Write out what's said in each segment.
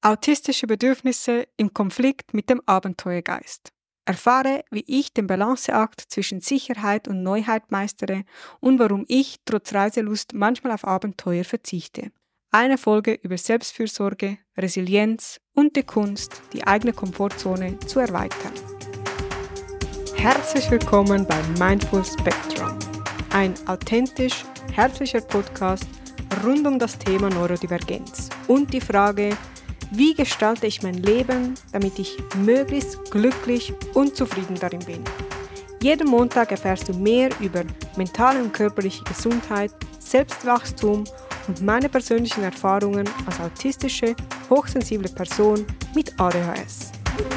Autistische Bedürfnisse im Konflikt mit dem Abenteuergeist. Erfahre, wie ich den Balanceakt zwischen Sicherheit und Neuheit meistere und warum ich trotz Reiselust manchmal auf Abenteuer verzichte. Eine Folge über Selbstfürsorge, Resilienz und die Kunst, die eigene Komfortzone zu erweitern. Herzlich willkommen bei Mindful Spectrum, ein authentisch herzlicher Podcast rund um das Thema Neurodivergenz und die Frage, wie gestalte ich mein Leben, damit ich möglichst glücklich und zufrieden darin bin? Jeden Montag erfährst du mehr über mentale und körperliche Gesundheit, Selbstwachstum und meine persönlichen Erfahrungen als autistische, hochsensible Person mit ADHS.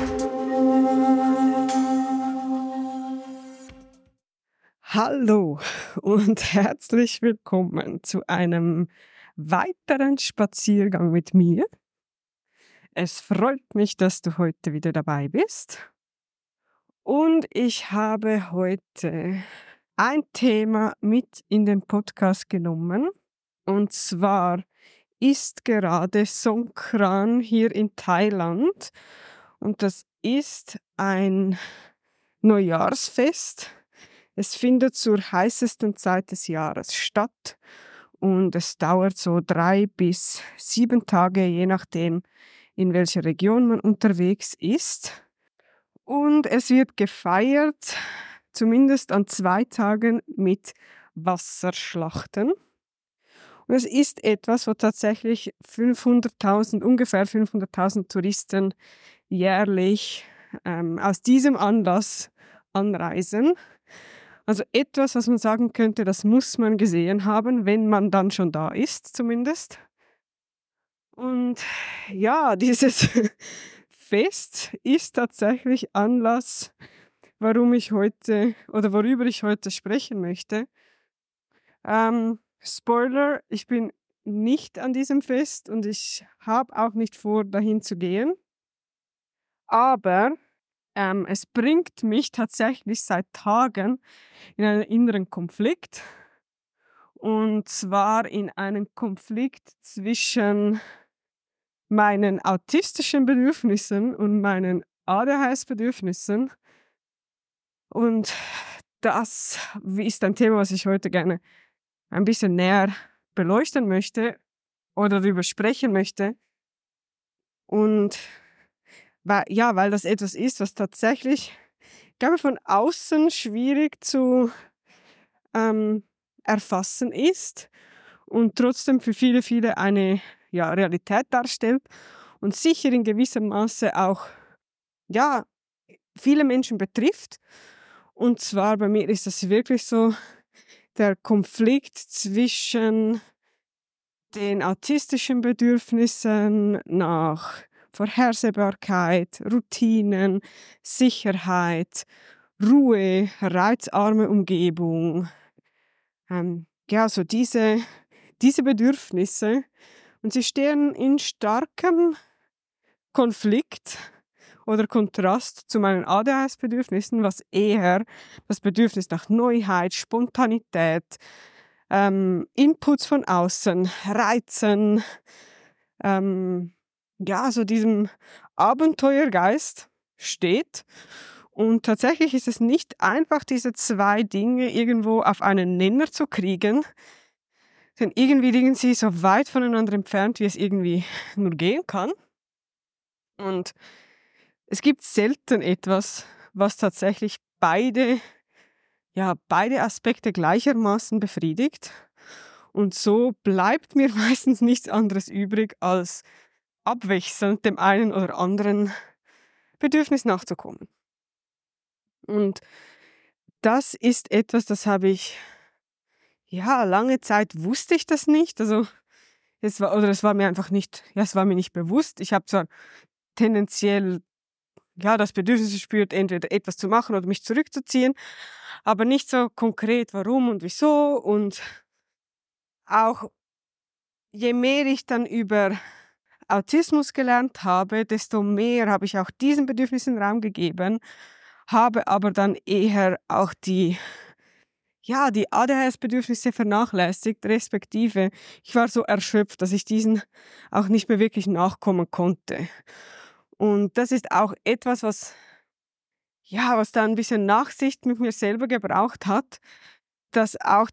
Hallo und herzlich willkommen zu einem weiteren Spaziergang mit mir. Es freut mich, dass du heute wieder dabei bist. Und ich habe heute ein Thema mit in den Podcast genommen. Und zwar ist gerade Songkran hier in Thailand. Und das ist ein Neujahrsfest. Es findet zur heißesten Zeit des Jahres statt. Und es dauert so 3 bis 7 Tage, je nachdem, in welcher Region man unterwegs ist. Und es wird gefeiert, zumindest an 2 Tagen, mit Wasserschlachten. Und es ist etwas, wo tatsächlich ungefähr 500.000 Touristen jährlich aus diesem Anlass anreisen. Also etwas, was man sagen könnte, das muss man gesehen haben, wenn man dann schon da ist, zumindest. Und ja, dieses Fest ist tatsächlich Anlass, worüber ich heute sprechen möchte. Spoiler, ich bin nicht an diesem Fest und ich habe auch nicht vor, dahin zu gehen. Aber es bringt mich tatsächlich seit Tagen in einen inneren Konflikt. Und zwar in einen Konflikt zwischen meinen autistischen Bedürfnissen und meinen ADHS-Bedürfnissen. Und das ist ein Thema, was ich heute gerne ein bisschen näher beleuchten möchte oder darüber sprechen möchte. Und weil das etwas ist, was tatsächlich, ich glaube, von außen schwierig zu erfassen ist und trotzdem für viele, viele eine Realität darstellt und sicher in gewissem Maße auch viele Menschen betrifft. Und zwar bei mir ist das wirklich so der Konflikt zwischen den autistischen Bedürfnissen nach Vorhersehbarkeit, Routinen, Sicherheit, Ruhe, reizarme Umgebung. So diese Bedürfnisse. Und sie stehen in starkem Konflikt oder Kontrast zu meinen ADHS-Bedürfnissen, was eher das Bedürfnis nach Neuheit, Spontanität, Inputs von außen, Reizen, so diesem Abenteuergeist steht. Und tatsächlich ist es nicht einfach, diese 2 Dinge irgendwo auf einen Nenner zu kriegen, denn irgendwie liegen sie so weit voneinander entfernt, wie es irgendwie nur gehen kann. Und es gibt selten etwas, was tatsächlich beide Aspekte gleichermaßen befriedigt. Und so bleibt mir meistens nichts anderes übrig, als abwechselnd dem einen oder anderen Bedürfnis nachzukommen. Und das ist etwas, das habe ich, lange Zeit wusste ich das nicht. Also es war mir einfach nicht, es war mir nicht bewusst. Ich habe zwar tendenziell das Bedürfnis gespürt, entweder etwas zu machen oder mich zurückzuziehen, aber nicht so konkret warum und wieso. Und auch je mehr ich dann über Autismus gelernt habe, desto mehr habe ich auch diesen Bedürfnissen Raum gegeben, habe aber dann eher auch die ja, die ADHS-Bedürfnisse vernachlässigt, respektive ich war so erschöpft, dass ich diesen auch nicht mehr wirklich nachkommen konnte. Und das ist auch etwas, was da ein bisschen Nachsicht mit mir selber gebraucht hat, dass auch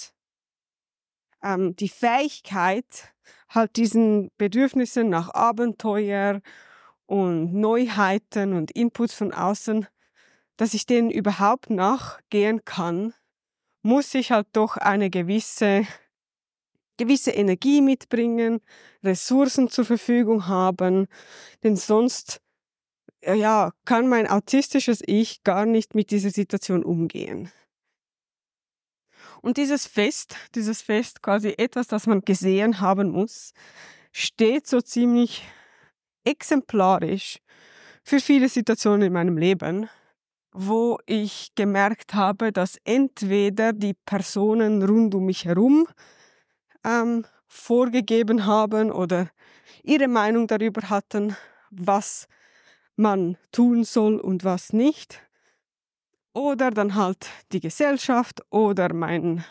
die Fähigkeit, halt diesen Bedürfnissen nach Abenteuer und Neuheiten und Inputs von außen, dass ich denen überhaupt nachgehen kann, muss ich halt doch eine gewisse Energie mitbringen, Ressourcen zur Verfügung haben, denn sonst kann mein autistisches Ich gar nicht mit dieser Situation umgehen. Und dieses Fest, quasi etwas, das man gesehen haben muss, steht so ziemlich exemplarisch für viele Situationen in meinem Leben, wo ich gemerkt habe, dass entweder die Personen rund um mich herum vorgegeben haben oder ihre Meinung darüber hatten, was man tun soll und was nicht. Oder dann halt die Gesellschaft oder meine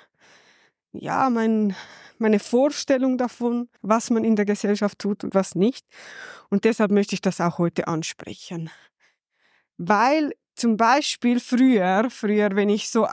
Vorstellung davon, was man in der Gesellschaft tut und was nicht. Und deshalb möchte ich das auch heute ansprechen. Weil zum Beispiel früher, wenn ich so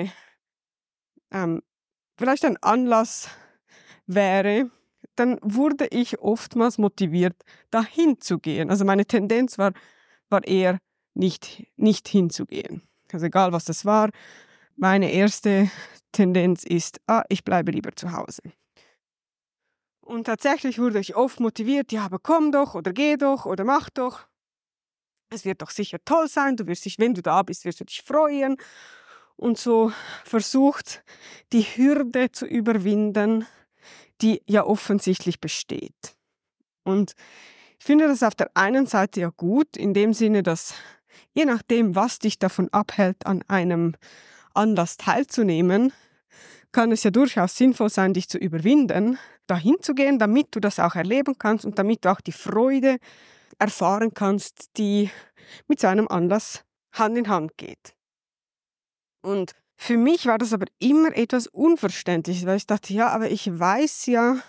vielleicht ein Anlass wäre, dann wurde ich oftmals motiviert, dahin zu gehen. Also meine Tendenz war eher nicht hinzugehen. Also egal, was das war, meine erste Tendenz ist, ich bleibe lieber zu Hause. Und tatsächlich wurde ich oft motiviert, ja, aber komm doch oder geh doch oder mach doch. Es wird doch sicher toll sein, wenn du da bist, wirst du dich freuen. Und so versucht, die Hürde zu überwinden, die ja offensichtlich besteht. Und ich finde das auf der einen Seite ja gut, in dem Sinne, dass je nachdem, was dich davon abhält, an einem Anlass teilzunehmen, kann es ja durchaus sinnvoll sein, dich zu überwinden, dahin zu gehen, damit du das auch erleben kannst und damit du auch die Freude erfahren kannst, die mit so einem Anlass Hand in Hand geht. Und für mich war das aber immer etwas Unverständliches, weil ich dachte, ja, aber ich weiß,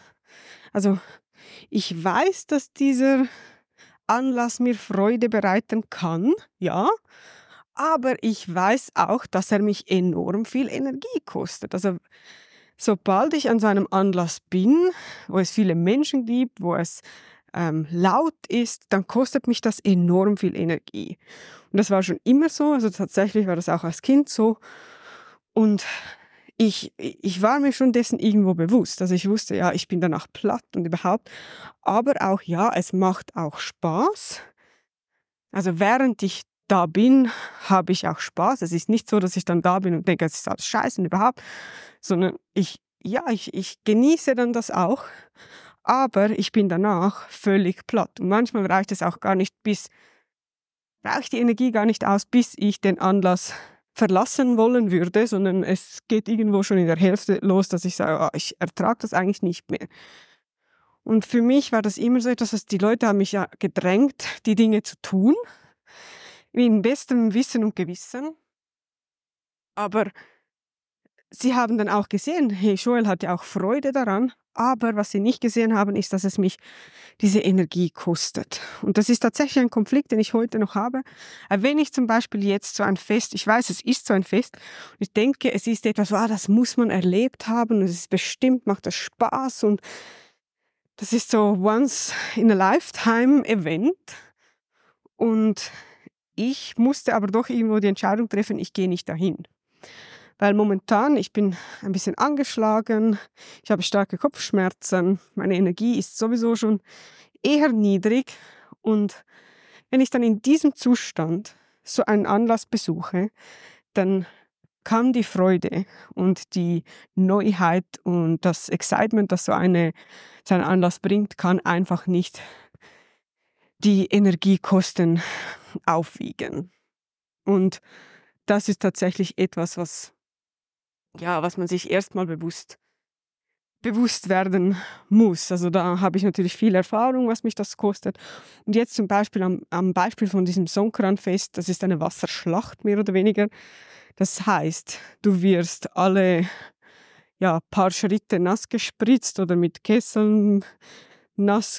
dass dieser Anlass mir Freude bereiten kann, ja, aber ich weiß auch, dass er mich enorm viel Energie kostet. Also sobald ich an so einem Anlass bin, wo es viele Menschen gibt, wo es laut ist, dann kostet mich das enorm viel Energie. Und das war schon immer so, also tatsächlich war das auch als Kind so. Und ich war mir schon dessen irgendwo bewusst. Also ich wusste, ja, ich bin danach platt und überhaupt. Aber auch, ja, es macht auch Spaß. Also während ich da bin, habe ich auch Spaß. Es ist nicht so, dass ich dann da bin und denke, es ist alles scheiße und überhaupt, sondern ich genieße dann das auch. Aber ich bin danach völlig platt. Und manchmal reicht es auch gar nicht reicht die Energie gar nicht aus, bis ich den Anlass verlassen wollen würde, sondern es geht irgendwo schon in der Hälfte los, dass ich sage, ich ertrage das eigentlich nicht mehr. Und für mich war das immer so etwas, dass die Leute haben mich ja gedrängt, die Dinge zu tun, in bestem Wissen und Gewissen. Aber sie haben dann auch gesehen, hey, Joel hat ja auch Freude daran, aber was sie nicht gesehen haben, ist, dass es mich diese Energie kostet. Und das ist tatsächlich ein Konflikt, den ich heute noch habe. Wenn ich zum Beispiel jetzt so ein Fest, ich weiß, es ist so ein Fest, und ich denke, es ist etwas, das muss man erlebt haben, und es ist bestimmt, macht das Spaß, und das ist so once in a lifetime Event. Und ich musste aber doch irgendwo die Entscheidung treffen, ich gehe nicht dahin. Weil momentan, ich bin ein bisschen angeschlagen, ich habe starke Kopfschmerzen, meine Energie ist sowieso schon eher niedrig. Und wenn ich dann in diesem Zustand so einen Anlass besuche, dann kann die Freude und die Neuheit und das Excitement, das so ein Anlass bringt, kann einfach nicht die Energiekosten aufwiegen. Und das ist tatsächlich etwas, was man sich erstmal bewusst werden muss. Also da habe ich natürlich viel Erfahrung, was mich das kostet. Und jetzt zum Beispiel am Beispiel von diesem Songkran-Fest, das ist eine Wasserschlacht mehr oder weniger. Das heißt, du wirst alle paar Schritte nass gespritzt oder mit Kesseln nass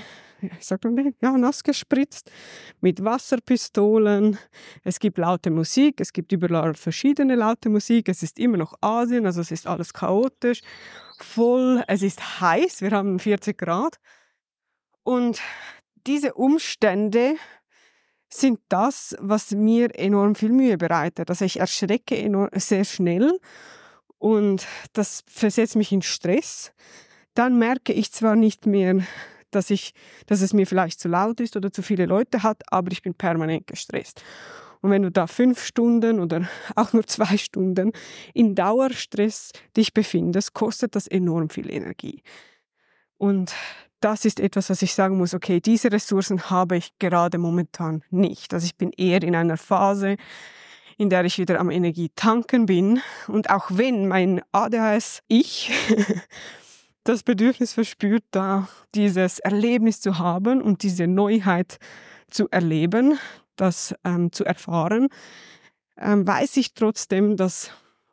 nass gespritzt, mit Wasserpistolen. Es gibt laute Musik, es gibt überall verschiedene laute Musik. Es ist immer noch Asien, also es ist alles chaotisch, voll. Es ist heiß, wir haben 40 Grad. Und diese Umstände sind das, was mir enorm viel Mühe bereitet. Also ich erschrecke sehr schnell und das versetzt mich in Stress. Dann merke ich zwar nicht mehr, dass es mir vielleicht zu laut ist oder zu viele Leute hat, aber ich bin permanent gestresst. Und wenn du da 5 Stunden oder auch nur 2 Stunden in Dauerstress dich befindest, kostet das enorm viel Energie. Und das ist etwas, was ich sagen muss, okay, diese Ressourcen habe ich gerade momentan nicht. Also ich bin eher in einer Phase, in der ich wieder am Energie tanken bin. Und auch wenn mein ADHS-Ich das Bedürfnis verspürt, da dieses Erlebnis zu haben und diese Neuheit zu erleben, das zu erfahren, weiß ich trotzdem, dass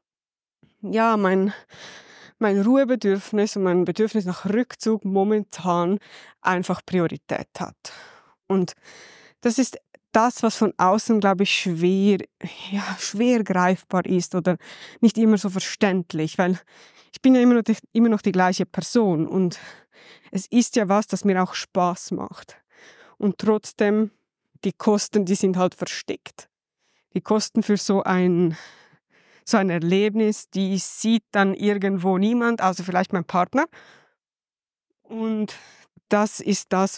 mein Ruhebedürfnis und mein Bedürfnis nach Rückzug momentan einfach Priorität hat. Und das ist das, was von außen, glaube ich, schwer greifbar ist oder nicht immer so verständlich, weil ich bin ja immer noch die gleiche Person und es ist ja was, das mir auch Spaß macht. Und trotzdem, die Kosten, die sind halt versteckt. Die Kosten für so ein Erlebnis, die sieht dann irgendwo niemand, außer vielleicht mein Partner. Und das ist das,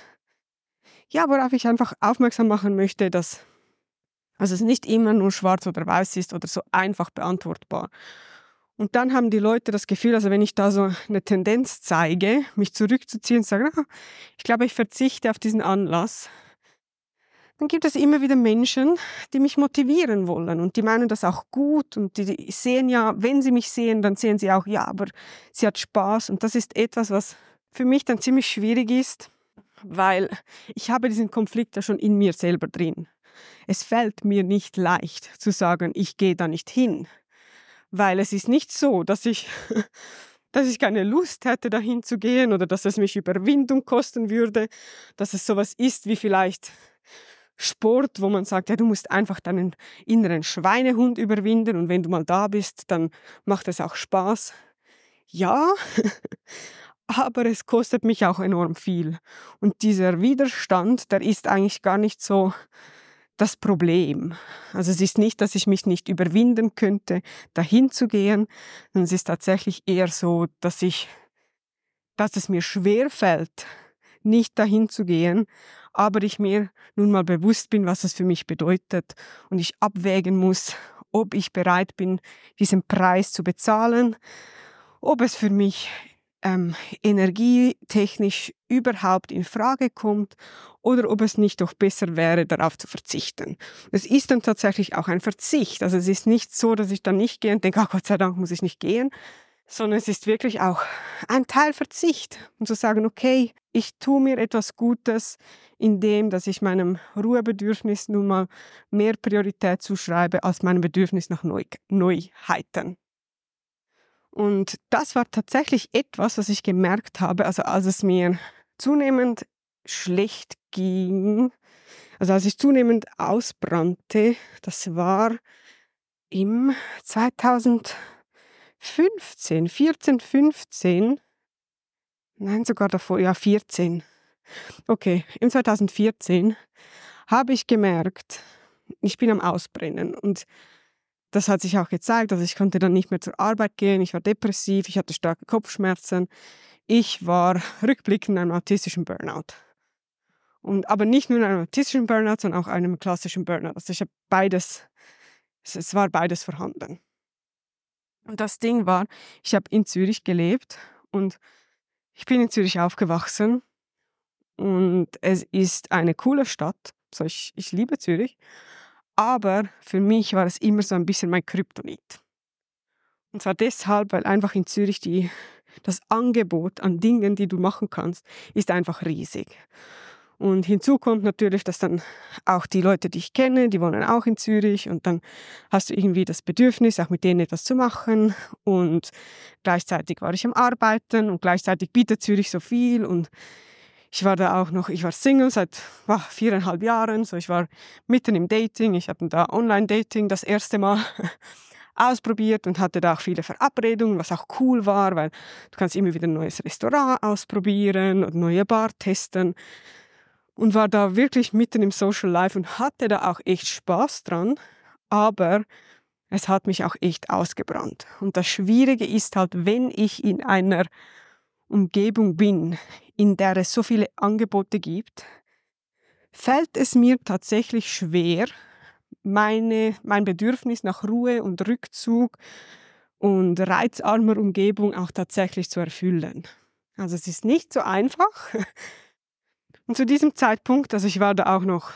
worauf ich einfach aufmerksam machen möchte, dass es nicht immer nur schwarz oder weiß ist oder so einfach beantwortbar. Und dann haben die Leute das Gefühl, also wenn ich da so eine Tendenz zeige, mich zurückzuziehen und sage, ich glaube, ich verzichte auf diesen Anlass, dann gibt es immer wieder Menschen, die mich motivieren wollen und die meinen das auch gut und die sehen ja, wenn sie mich sehen, dann sehen sie auch, ja, aber sie hat Spaß und das ist etwas, was für mich dann ziemlich schwierig ist, weil ich habe diesen Konflikt ja schon in mir selber drin. Es fällt mir nicht leicht zu sagen, ich gehe da nicht hin, weil es ist nicht so, dass ich keine Lust hätte, dahin zu gehen oder dass es mich Überwindung kosten würde, dass es sowas ist wie vielleicht Sport, wo man sagt, ja, du musst einfach deinen inneren Schweinehund überwinden und wenn du mal da bist, dann macht es auch Spaß. Ja, aber es kostet mich auch enorm viel. Und dieser Widerstand, der ist eigentlich gar nicht so das Problem. Also es ist nicht, dass ich mich nicht überwinden könnte, dahin zu gehen, sondern es ist tatsächlich eher so, dass es mir schwerfällt, nicht dahin zu gehen, aber ich mir nun mal bewusst bin, was es für mich bedeutet und ich abwägen muss, ob ich bereit bin, diesen Preis zu bezahlen, ob es für mich energietechnisch überhaupt in Frage kommt oder ob es nicht doch besser wäre, darauf zu verzichten. Es ist dann tatsächlich auch ein Verzicht. Also es ist nicht so, dass ich dann nicht gehe und denke, ach Gott sei Dank muss ich nicht gehen, sondern es ist wirklich auch ein Teil Verzicht. Und zu sagen, okay, ich tue mir etwas Gutes, indem dass ich meinem Ruhebedürfnis nun mal mehr Priorität zuschreibe als meinem Bedürfnis nach Neuheiten. Und das war tatsächlich etwas, was ich gemerkt habe, also als es mir zunehmend schlecht ging, also als ich zunehmend ausbrannte, das war im 2015, 14, 15, nein, sogar davor, 14. Okay, im 2014 habe ich gemerkt, ich bin am Ausbrennen und das hat sich auch gezeigt, also ich konnte dann nicht mehr zur Arbeit gehen, ich war depressiv, ich hatte starke Kopfschmerzen. Ich war rückblickend in einem autistischen Burnout. Aber nicht nur in einem autistischen Burnout, sondern auch einem klassischen Burnout. Also ich habe es war beides vorhanden. Und das Ding war, ich habe in Zürich gelebt und ich bin in Zürich aufgewachsen und es ist eine coole Stadt, also ich liebe Zürich. Aber für mich war es immer so ein bisschen mein Kryptonit. Und zwar deshalb, weil einfach in Zürich das Angebot an Dingen, die du machen kannst, ist einfach riesig. Und hinzu kommt natürlich, dass dann auch die Leute, die ich kenne, die wohnen auch in Zürich und dann hast du irgendwie das Bedürfnis, auch mit denen etwas zu machen und gleichzeitig war ich am Arbeiten und gleichzeitig bietet Zürich so viel und ich war Single seit 4,5 Jahren, so ich war mitten im Dating, ich habe da Online-Dating das erste Mal ausprobiert und hatte da auch viele Verabredungen, was auch cool war, weil du kannst immer wieder ein neues Restaurant ausprobieren und neue Bar testen und war da wirklich mitten im Social Life und hatte da auch echt Spaß dran, aber es hat mich auch echt ausgebrannt. Und das Schwierige ist halt, wenn ich in einer Umgebung bin, in der es so viele Angebote gibt, fällt es mir tatsächlich schwer, mein Bedürfnis nach Ruhe und Rückzug und reizarmer Umgebung auch tatsächlich zu erfüllen. Also es ist nicht so einfach. Und zu diesem Zeitpunkt, also ich war da auch noch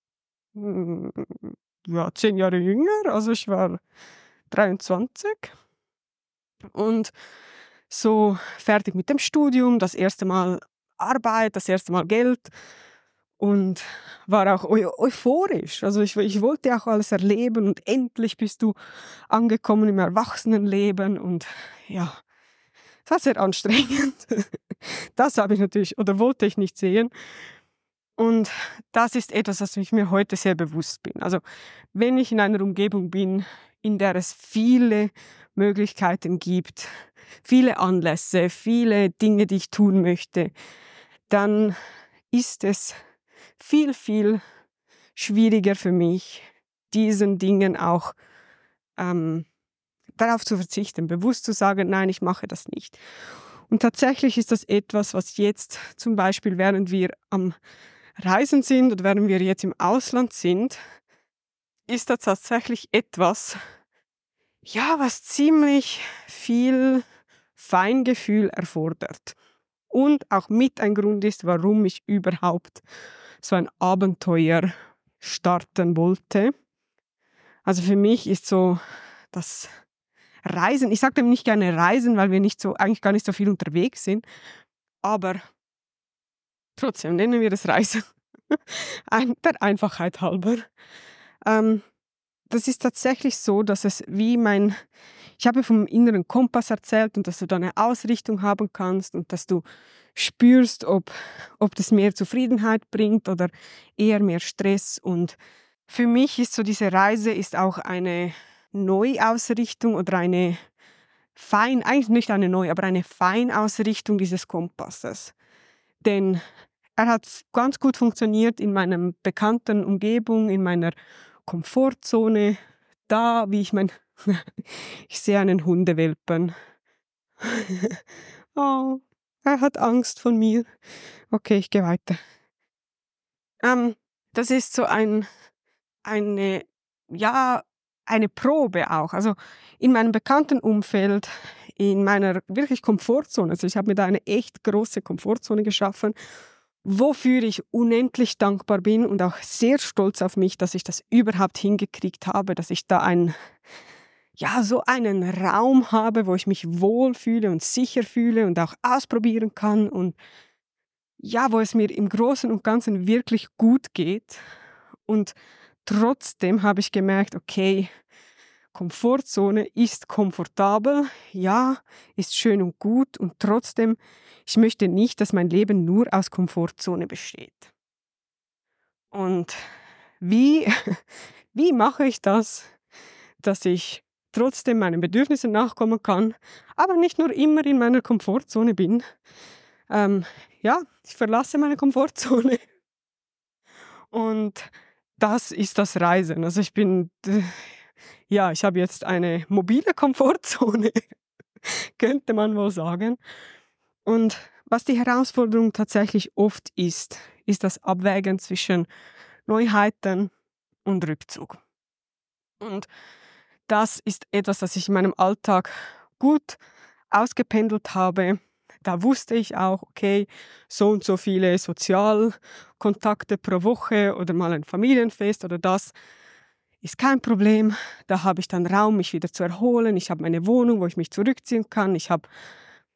10 Jahre jünger, also ich war 23 und so fertig mit dem Studium, das erste Mal Arbeit, das erste Mal Geld und war auch euphorisch. Also ich wollte auch alles erleben und endlich bist du angekommen im Erwachsenenleben und ja, es war sehr anstrengend. Das habe ich natürlich oder wollte ich nicht sehen. Und das ist etwas, was ich mir heute sehr bewusst bin. Also wenn ich in einer Umgebung bin, in der es viele Möglichkeiten gibt, viele Anlässe, viele Dinge, die ich tun möchte, dann ist es viel, viel schwieriger für mich, diesen Dingen auch darauf zu verzichten, bewusst zu sagen, nein, ich mache das nicht. Und tatsächlich ist das etwas, was jetzt zum Beispiel, während wir am Reisen sind oder während wir jetzt im Ausland sind, ist das tatsächlich etwas, ja, was ziemlich viel Feingefühl erfordert. Und auch mit ein Grund ist, warum ich überhaupt so ein Abenteuer starten wollte. Also für mich ist so das Reisen, ich sage dem nicht gerne Reisen, weil wir eigentlich gar nicht so viel unterwegs sind, aber trotzdem nennen wir das Reisen. Der Einfachheit halber. Das ist tatsächlich so, dass es ich habe vom inneren Kompass erzählt und dass du da eine Ausrichtung haben kannst und dass du spürst, ob das mehr Zufriedenheit bringt oder eher mehr Stress. Und für mich ist so diese Reise ist auch eine Neuausrichtung oder eigentlich nicht eine aber eine Feinausrichtung dieses Kompasses. Denn er hat ganz gut funktioniert in meiner bekannten Umgebung, in meiner Komfortzone. Ich sehe einen Hundewelpen. Oh, er hat Angst vor mir. Okay, ich gehe weiter. Das ist so eine Probe auch. Also in meinem bekannten Umfeld, in meiner wirklich Komfortzone. Also ich habe mir da eine echt große Komfortzone geschaffen, wofür ich unendlich dankbar bin und auch sehr stolz auf mich, dass ich das überhaupt hingekriegt habe, dass ich da so einen Raum habe, wo ich mich wohlfühle und sicher fühle und auch ausprobieren kann und ja, wo es mir im Großen und Ganzen wirklich gut geht. Und trotzdem habe ich gemerkt, okay, Komfortzone ist komfortabel, ja, ist schön und gut und trotzdem, ich möchte nicht, dass mein Leben nur aus Komfortzone besteht. Und wie mache ich das, dass ich trotzdem meinen Bedürfnissen nachkommen kann, aber nicht nur immer in meiner Komfortzone bin? Ich verlasse meine Komfortzone und das ist das Reisen. Also ich habe jetzt eine mobile Komfortzone, könnte man wohl sagen. Und was die Herausforderung tatsächlich oft ist das Abwägen zwischen Neuheiten und Rückzug. Und das ist etwas, das ich in meinem Alltag gut ausgependelt habe. Da wusste ich auch, okay, so und so viele Sozialkontakte pro Woche oder mal ein Familienfest oder das ist kein Problem. Da habe ich dann Raum, mich wieder zu erholen. Ich habe meine Wohnung, wo ich mich zurückziehen kann. Ich habe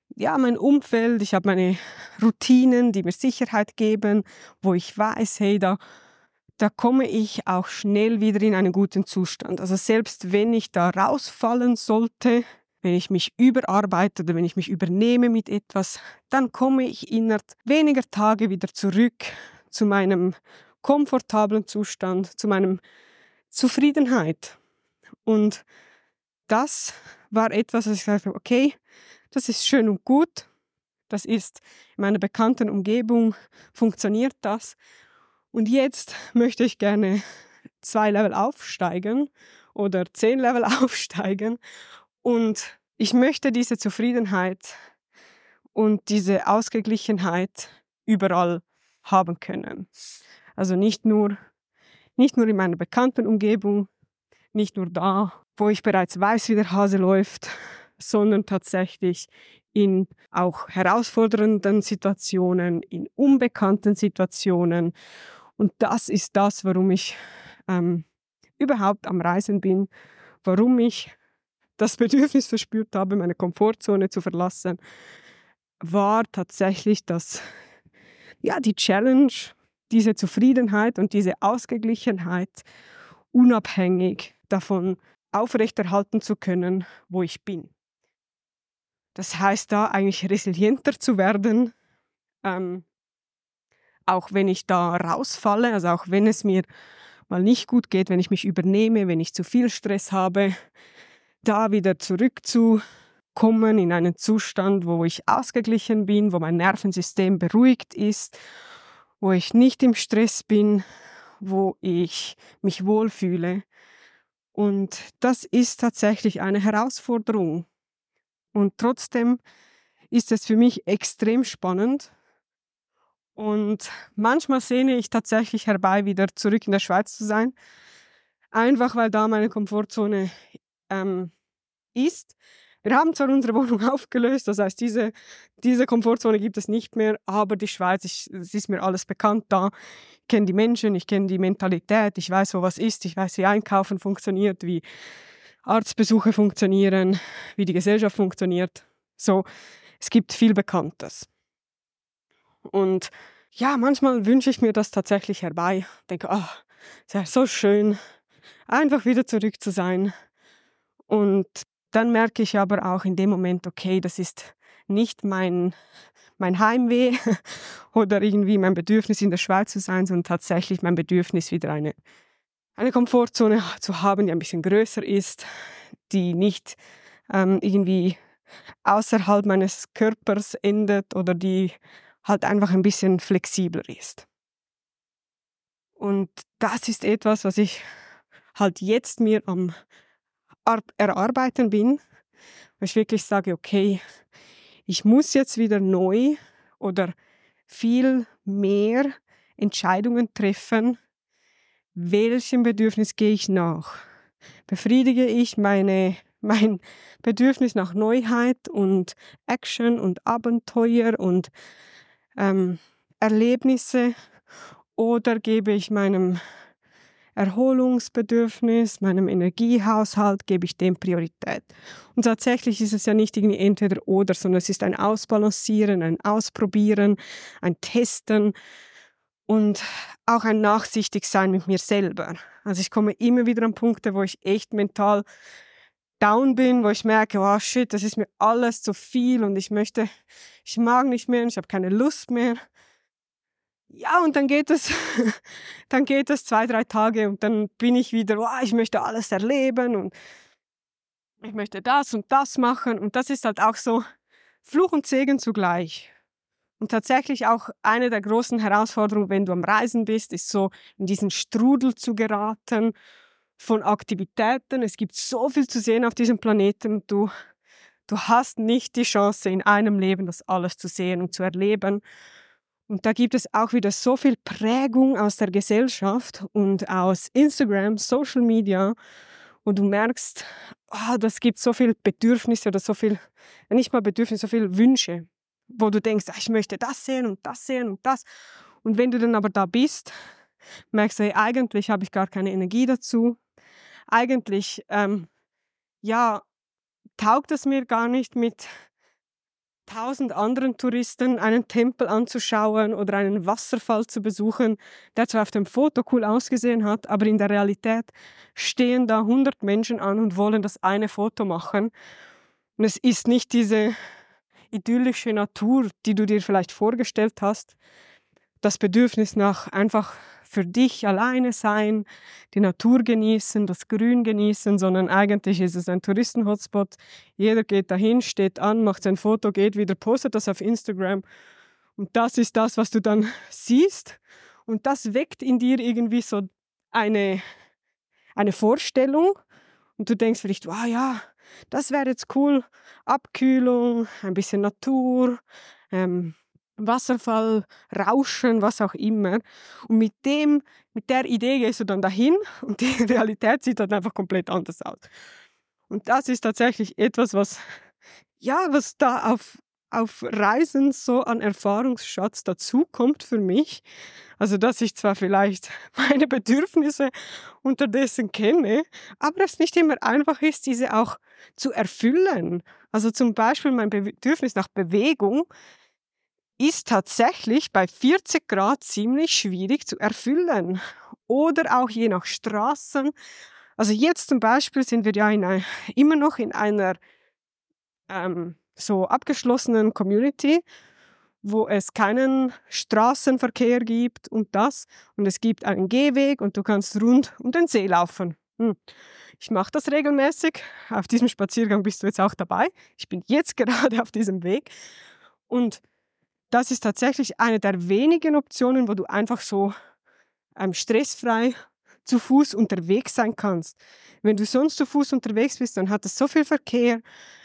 mein Umfeld, ich habe meine Routinen, die mir Sicherheit geben, wo ich weiß, hey, da komme ich auch schnell wieder in einen guten Zustand. Also selbst wenn ich da rausfallen sollte, wenn ich mich überarbeite oder wenn ich mich übernehme mit etwas, dann komme ich innerhalb weniger Tage wieder zurück zu meinem komfortablen Zustand, zu meinem Zufriedenheit. Und das war etwas, was ich gesagt habe, okay, das ist schön und gut, das ist in meiner bekannten Umgebung, funktioniert das. Und jetzt möchte ich gerne 2 Level aufsteigen oder 10 Level aufsteigen. Und ich möchte diese Zufriedenheit und diese Ausgeglichenheit überall haben können. Also nicht nur in meiner bekannten Umgebung, nicht nur da, wo ich bereits weiß, wie der Hase läuft, sondern tatsächlich in auch herausfordernden Situationen, in unbekannten Situationen. Und das ist das, warum ich überhaupt am Reisen bin, warum ich das Bedürfnis verspürt habe, meine Komfortzone zu verlassen, war tatsächlich die Challenge, diese Zufriedenheit und diese Ausgeglichenheit unabhängig davon aufrechterhalten zu können, wo ich bin. Das heißt, da eigentlich resilienter zu werden, auch wenn ich da rausfalle, also auch wenn es mir mal nicht gut geht, wenn ich mich übernehme, wenn ich zu viel Stress habe, da wieder zurückzukommen in einen Zustand, wo ich ausgeglichen bin, wo mein Nervensystem beruhigt ist, wo ich nicht im Stress bin, wo ich mich wohlfühle. Und das ist tatsächlich eine Herausforderung. Und trotzdem ist es für mich extrem spannend. Und manchmal sehne ich tatsächlich herbei, wieder zurück in der Schweiz zu sein. Einfach, weil da meine Komfortzone ist. Wir haben zwar unsere Wohnung aufgelöst, das heißt, diese Komfortzone gibt es nicht mehr, aber die Schweiz, es ist mir alles bekannt da. Ich kenne die Menschen, ich kenne die Mentalität, ich weiß, wo was ist, ich weiß, wie Einkaufen funktioniert, wie Arztbesuche funktionieren, wie die Gesellschaft funktioniert. So, es gibt viel Bekanntes. Und ja, manchmal wünsche ich mir das tatsächlich herbei. Denke, es wäre so schön, einfach wieder zurück zu sein. Und dann merke ich aber auch in dem Moment, okay, das ist nicht mein Heimweh oder irgendwie mein Bedürfnis, in der Schweiz zu sein, sondern tatsächlich mein Bedürfnis, wieder eine Komfortzone zu haben, die ein bisschen größer ist, die nicht irgendwie außerhalb meines Körpers endet oder die halt einfach ein bisschen flexibler ist. Und das ist etwas, was ich halt jetzt mir am Erarbeiten bin, wo ich wirklich sage, okay, ich muss jetzt wieder neu oder viel mehr Entscheidungen treffen, welchem Bedürfnis gehe ich nach? Befriedige ich mein Bedürfnis nach Neuheit und Action und Abenteuer und Erlebnisse, oder gebe ich meinem Erholungsbedürfnis, meinem Energiehaushalt, gebe ich dem Priorität. Und tatsächlich ist es ja nicht irgendwie entweder oder, sondern es ist ein Ausbalancieren, ein Ausprobieren, ein Testen und auch ein Nachsichtigsein mit mir selber. Also ich komme immer wieder an Punkte, wo ich echt mental down bin, wo ich merke, oh shit, das ist mir alles zu viel und ich mag nicht mehr und ich habe keine Lust mehr. Ja, und dann geht es 2, 3 Tage und dann bin ich wieder, oh, ich möchte alles erleben und ich möchte das und das machen. Und das ist halt auch so Fluch und Segen zugleich. Und tatsächlich auch eine der großen Herausforderungen, wenn du am Reisen bist, ist so in diesen Strudel zu geraten von Aktivitäten. Es gibt so viel zu sehen auf diesem Planeten. Du hast nicht die Chance, in einem Leben das alles zu sehen und zu erleben. Und da gibt es auch wieder so viel Prägung aus der Gesellschaft und aus Instagram, Social Media, wo du merkst, das gibt so viel Bedürfnisse oder so viel, nicht mal Bedürfnisse, so viel Wünsche, wo du denkst, ich möchte das sehen und das sehen und das. Und wenn du dann aber da bist, merkst du, hey, eigentlich habe ich gar keine Energie dazu. Eigentlich, taugt es mir gar nicht mit 1000 anderen Touristen einen Tempel anzuschauen oder einen Wasserfall zu besuchen, der zwar auf dem Foto cool ausgesehen hat, aber in der Realität stehen da 100 Menschen an und wollen das eine Foto machen. Und es ist nicht diese idyllische Natur, die du dir vielleicht vorgestellt hast. Das Bedürfnis nach einfach für dich alleine sein, die Natur genießen, das Grün genießen, sondern eigentlich ist es ein Touristen-Hotspot. Jeder geht dahin, steht an, macht sein Foto, geht wieder, postet das auf Instagram. Und das ist das, was du dann siehst. Und das weckt in dir irgendwie so eine Vorstellung. Und du denkst vielleicht, wow, ja, das wäre jetzt cool. Abkühlung, ein bisschen Natur, Wasserfall, Rauschen, was auch immer. Und mit der Idee gehst du dann dahin und die Realität sieht dann einfach komplett anders aus. Und das ist tatsächlich etwas, was da auf Reisen so an Erfahrungsschatz dazukommt für mich. Also, dass ich zwar vielleicht meine Bedürfnisse unterdessen kenne, aber es nicht immer einfach ist, diese auch zu erfüllen. Also zum Beispiel mein Bedürfnis nach Bewegung ist tatsächlich bei 40 Grad ziemlich schwierig zu erfüllen. Oder auch je nach Straßen. Also jetzt zum Beispiel sind wir ja immer noch in einer so abgeschlossenen Community, wo es keinen Straßenverkehr gibt und das. Und es gibt einen Gehweg und du kannst rund um den See laufen. Ich mache das regelmäßig. Auf diesem Spaziergang bist du jetzt auch dabei. Ich bin jetzt gerade auf diesem Weg. Und das ist tatsächlich eine der wenigen Optionen, wo du einfach so stressfrei zu Fuß unterwegs sein kannst. Wenn du sonst zu Fuß unterwegs bist, dann hat es so viel Verkehr.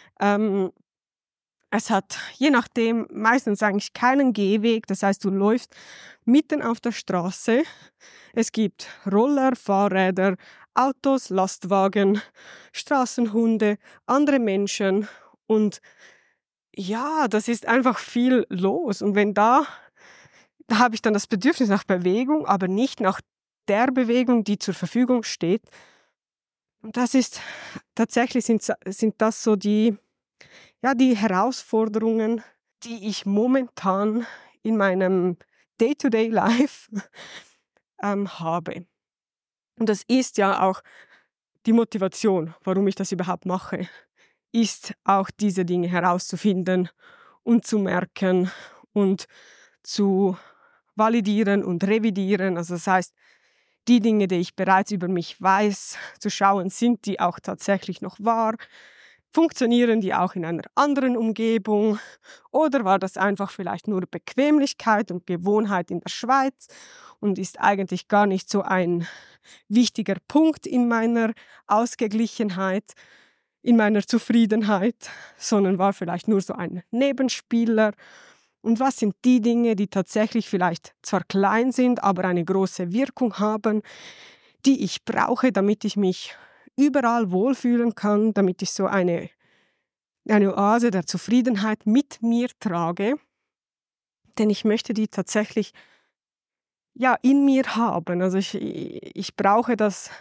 Es hat je nachdem meistens eigentlich keinen Gehweg, das heißt, du läufst mitten auf der Straße. Es gibt Roller, Fahrräder, Autos, Lastwagen, Straßenhunde, andere Menschen und ja, das ist einfach viel los. Und da habe ich dann das Bedürfnis nach Bewegung, aber nicht nach der Bewegung, die zur Verfügung steht. Und das ist tatsächlich sind das so die Herausforderungen, die ich momentan in meinem Day-to-Day-Life habe. Und das ist ja auch die Motivation, warum ich das überhaupt mache, ist auch diese Dinge herauszufinden und zu merken und zu validieren und revidieren. Also das heißt, die Dinge, die ich bereits über mich weiß, zu schauen, sind die auch tatsächlich noch wahr? Funktionieren die auch in einer anderen Umgebung? Oder war das einfach vielleicht nur Bequemlichkeit und Gewohnheit in der Schweiz und ist eigentlich gar nicht so ein wichtiger Punkt in meiner Ausgeglichenheit, in meiner Zufriedenheit, sondern war vielleicht nur so ein Nebenspieler? Und was sind die Dinge, die tatsächlich vielleicht zwar klein sind, aber eine große Wirkung haben, die ich brauche, damit ich mich überall wohlfühlen kann, damit ich so eine Oase der Zufriedenheit mit mir trage. Denn ich möchte die tatsächlich in mir haben. Also ich brauche das,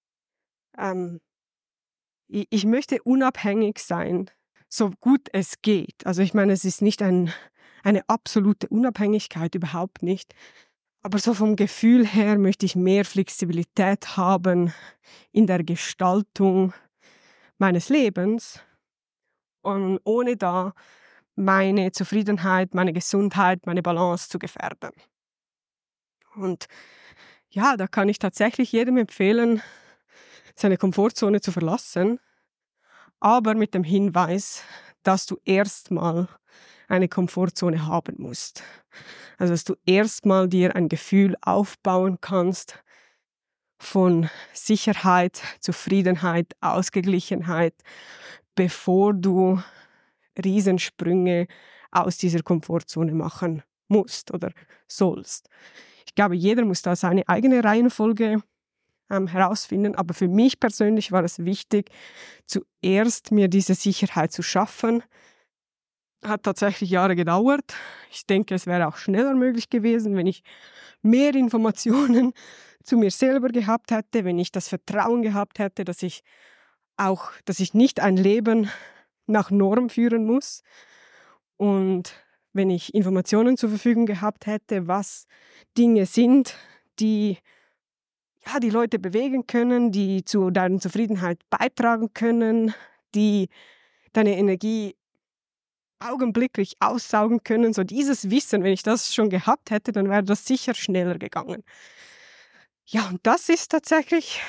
ich möchte unabhängig sein, so gut es geht. Also ich meine, es ist nicht eine absolute Unabhängigkeit, überhaupt nicht. Aber so vom Gefühl her möchte ich mehr Flexibilität haben in der Gestaltung meines Lebens und ohne da meine Zufriedenheit, meine Gesundheit, meine Balance zu gefährden. Und ja, da kann ich tatsächlich jedem empfehlen, seine Komfortzone zu verlassen, aber mit dem Hinweis, dass du erstmal eine Komfortzone haben musst. Also dass du erstmal dir ein Gefühl aufbauen kannst von Sicherheit, Zufriedenheit, Ausgeglichenheit, bevor du Riesensprünge aus dieser Komfortzone machen musst oder sollst. Ich glaube, jeder muss da seine eigene Reihenfolge herausfinden, aber für mich persönlich war es wichtig, zuerst mir diese Sicherheit zu schaffen. Hat tatsächlich Jahre gedauert. Ich denke, es wäre auch schneller möglich gewesen, wenn ich mehr Informationen zu mir selber gehabt hätte, wenn ich das Vertrauen gehabt hätte, dass ich nicht ein Leben nach Norm führen muss. Und wenn ich Informationen zur Verfügung gehabt hätte, was Dinge sind, die die Leute bewegen können, die zu deiner Zufriedenheit beitragen können, die deine Energie augenblicklich aussaugen können, so dieses Wissen, wenn ich das schon gehabt hätte, dann wäre das sicher schneller gegangen. Ja, und das ist tatsächlich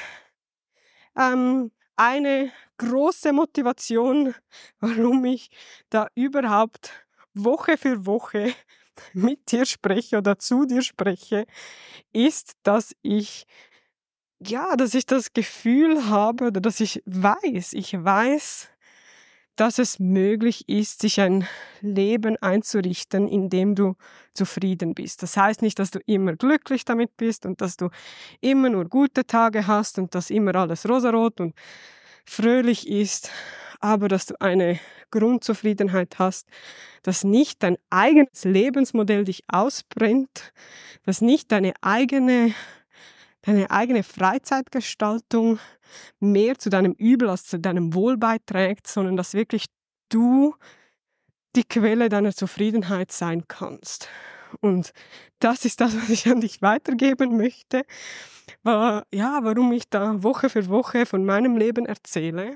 eine große Motivation, warum ich da überhaupt Woche für Woche mit dir spreche oder zu dir spreche, ist, dass ich das Gefühl habe oder dass ich weiß, dass es möglich ist, sich ein Leben einzurichten, in dem du zufrieden bist. Das heißt nicht, dass du immer glücklich damit bist und dass du immer nur gute Tage hast und dass immer alles rosarot und fröhlich ist, aber dass du eine Grundzufriedenheit hast, dass nicht dein eigenes Lebensmodell dich ausbrennt, dass nicht deine eigene Freizeitgestaltung mehr zu deinem Übel als zu deinem Wohl beiträgt, sondern dass wirklich du die Quelle deiner Zufriedenheit sein kannst. Und das ist das, was ich an dich weitergeben möchte, warum ich da Woche für Woche von meinem Leben erzähle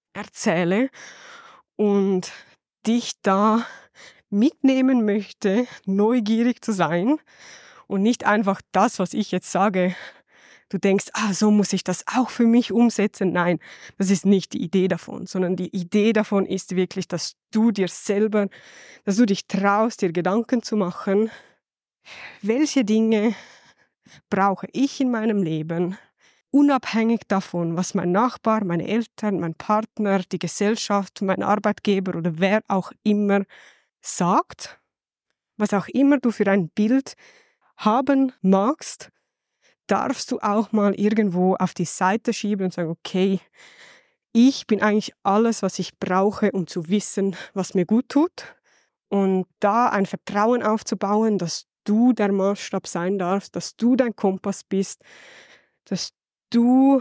und dich da mitnehmen möchte, neugierig zu sein und nicht einfach das, was ich jetzt sage, du denkst, so muss ich das auch für mich umsetzen. Nein, das ist nicht die Idee davon, sondern die Idee davon ist wirklich, dass du dich traust, dir Gedanken zu machen, welche Dinge brauche ich in meinem Leben, unabhängig davon, was mein Nachbar, meine Eltern, mein Partner, die Gesellschaft, mein Arbeitgeber oder wer auch immer sagt, was auch immer du für ein Bild haben magst, darfst du auch mal irgendwo auf die Seite schieben und sagen, okay, ich bin eigentlich alles, was ich brauche, um zu wissen, was mir gut tut. Und da ein Vertrauen aufzubauen, dass du der Maßstab sein darfst, dass du dein Kompass bist, dass du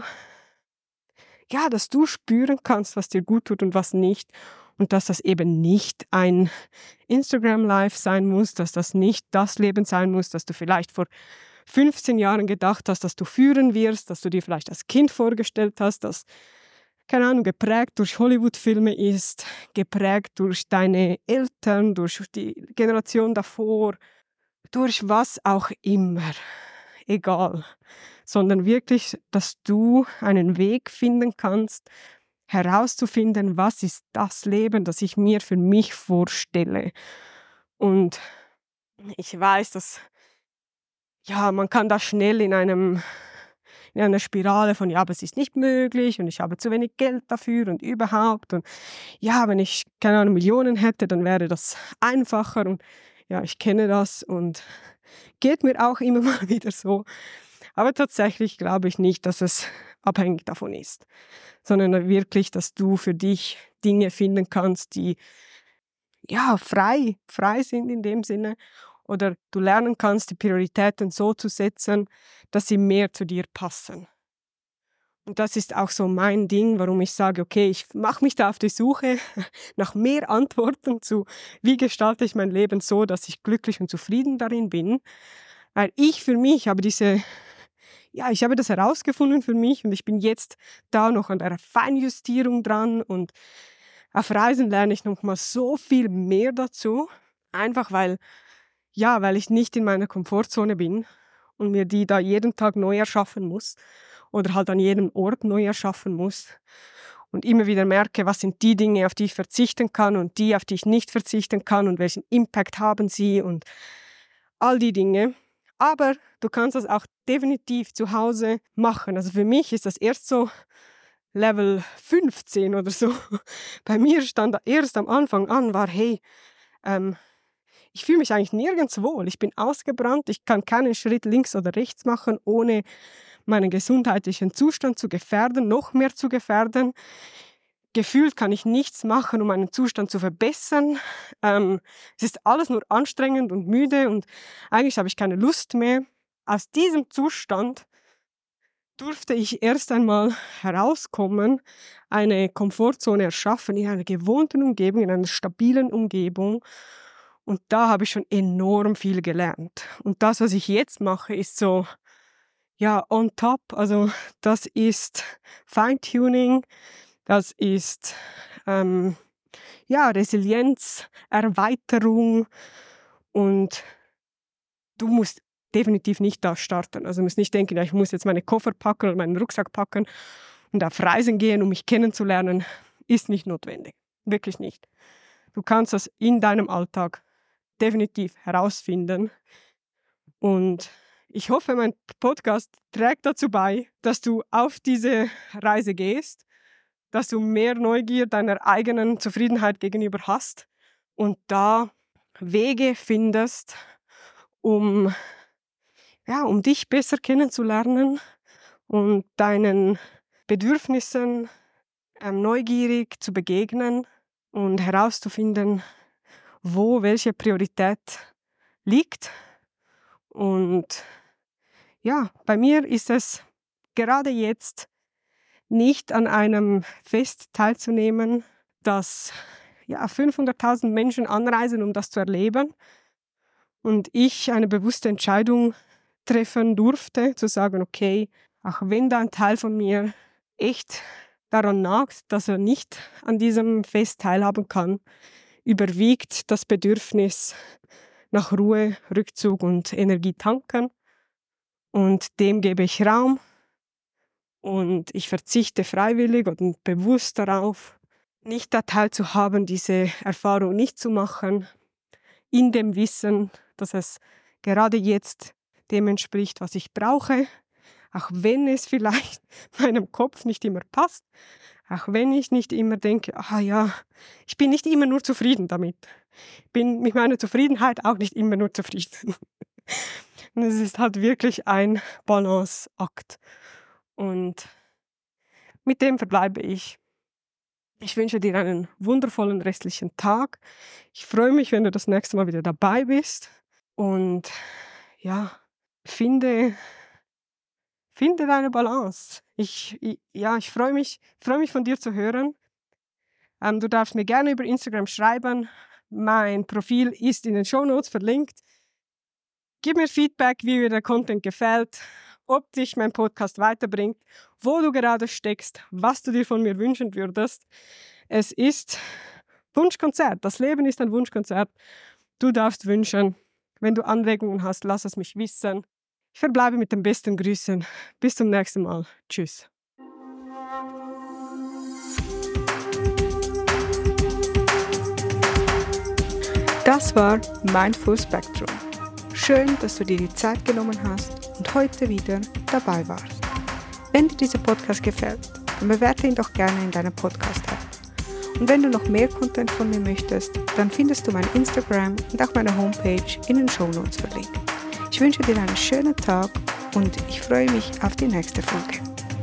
spüren kannst, was dir gut tut und was nicht. Und dass das eben nicht ein Instagram-Live sein muss, dass das nicht das Leben sein muss, das du vielleicht vor 15 Jahren gedacht hast, dass du führen wirst, dass du dir vielleicht als Kind vorgestellt hast, das, keine Ahnung, geprägt durch Hollywood-Filme ist, geprägt durch deine Eltern, durch die Generation davor, durch was auch immer, egal, sondern wirklich, dass du einen Weg finden kannst, herauszufinden, was ist das Leben, das ich mir für mich vorstelle. Und ich weiß, dass man kann da schnell in einer Spirale von, aber es ist nicht möglich und ich habe zu wenig Geld dafür und überhaupt. Und wenn ich, keine Ahnung, Millionen hätte, dann wäre das einfacher. Und ich kenne das und geht mir auch immer mal wieder so. Aber tatsächlich glaube ich nicht, dass es abhängig davon ist, sondern wirklich, dass du für dich Dinge finden kannst, die frei sind in dem Sinne, oder du lernen kannst, die Prioritäten so zu setzen, dass sie mehr zu dir passen. Und das ist auch so mein Ding, warum ich sage, okay, ich mache mich da auf die Suche nach mehr Antworten zu, wie gestalte ich mein Leben so, dass ich glücklich und zufrieden darin bin. Weil ich für mich habe ich habe das herausgefunden für mich und ich bin jetzt da noch an der Feinjustierung dran und auf Reisen lerne ich noch mal so viel mehr dazu. Einfach weil ich nicht in meiner Komfortzone bin und mir die da jeden Tag neu erschaffen muss oder halt an jedem Ort neu erschaffen muss und immer wieder merke, was sind die Dinge, auf die ich verzichten kann und die, auf die ich nicht verzichten kann und welchen Impact haben sie und all die Dinge. Aber du kannst das auch definitiv zu Hause machen. Also für mich ist das erst so Level 15 oder so. Bei mir stand erst am Anfang an, ich fühle mich eigentlich nirgends wohl. Ich bin ausgebrannt, ich kann keinen Schritt links oder rechts machen, ohne meinen gesundheitlichen Zustand zu gefährden, noch mehr zu gefährden. Gefühlt kann ich nichts machen, um meinen Zustand zu verbessern. Es ist alles nur anstrengend und müde und eigentlich habe ich keine Lust mehr. Aus diesem Zustand durfte ich erst einmal herauskommen, eine Komfortzone erschaffen in einer gewohnten Umgebung, in einer stabilen Umgebung Und da habe ich schon enorm viel gelernt. Und das, was ich jetzt mache, ist so, ja, on top. Also das ist Feintuning, das ist Resilienz, Erweiterung. Und du musst definitiv nicht da starten. Also du musst nicht denken, ja, ich muss jetzt meine Koffer packen oder meinen Rucksack packen und auf Reisen gehen, um mich kennenzulernen. Ist nicht notwendig. Wirklich nicht. Du kannst das in deinem Alltag definitiv herausfinden. Und ich hoffe, mein Podcast trägt dazu bei, dass du auf diese Reise gehst, dass du mehr Neugier deiner eigenen Zufriedenheit gegenüber hast und da Wege findest, um dich besser kennenzulernen und deinen Bedürfnissen neugierig zu begegnen und herauszufinden, wo welche Priorität liegt. Und ja, bei mir ist es gerade jetzt nicht an einem Fest teilzunehmen, dass 500.000 Menschen anreisen, um das zu erleben. Und ich eine bewusste Entscheidung treffen durfte, zu sagen, okay, auch wenn da ein Teil von mir echt daran nagt, dass er nicht an diesem Fest teilhaben kann, überwiegt das Bedürfnis nach Ruhe, Rückzug und Energie tanken. Und dem gebe ich Raum und ich verzichte freiwillig und bewusst darauf, nicht der Teil zu haben, diese Erfahrung nicht zu machen, in dem Wissen, dass es gerade jetzt dem entspricht, was ich brauche, auch wenn es vielleicht meinem Kopf nicht immer passt, auch wenn ich nicht immer denke, ich bin nicht immer nur zufrieden damit. Ich bin mit meiner Zufriedenheit auch nicht immer nur zufrieden. Und es ist halt wirklich ein Balanceakt. Und mit dem verbleibe ich. Ich wünsche dir einen wundervollen restlichen Tag. Ich freue mich, wenn du das nächste Mal wieder dabei bist. Und finde deine Balance. Ich freue mich von dir zu hören. Du darfst mir gerne über Instagram schreiben. Mein Profil ist in den Shownotes verlinkt. Gib mir Feedback, wie dir der Content gefällt, ob dich mein Podcast weiterbringt, wo du gerade steckst, was du dir von mir wünschen würdest. Es ist Wunschkonzert. Das Leben ist ein Wunschkonzert. Du darfst wünschen. Wenn du Anregungen hast, lass es mich wissen. Ich verbleibe mit den besten Grüßen. Bis zum nächsten Mal. Tschüss. Das war Mindful Spectrum. Schön, dass du dir die Zeit genommen hast und heute wieder dabei warst. Wenn dir dieser Podcast gefällt, dann bewerte ihn doch gerne in deiner Podcast-App. Und wenn du noch mehr Content von mir möchtest, dann findest du mein Instagram und auch meine Homepage in den Shownotes verlinkt. Ich wünsche dir einen schönen Tag und ich freue mich auf die nächste Folge.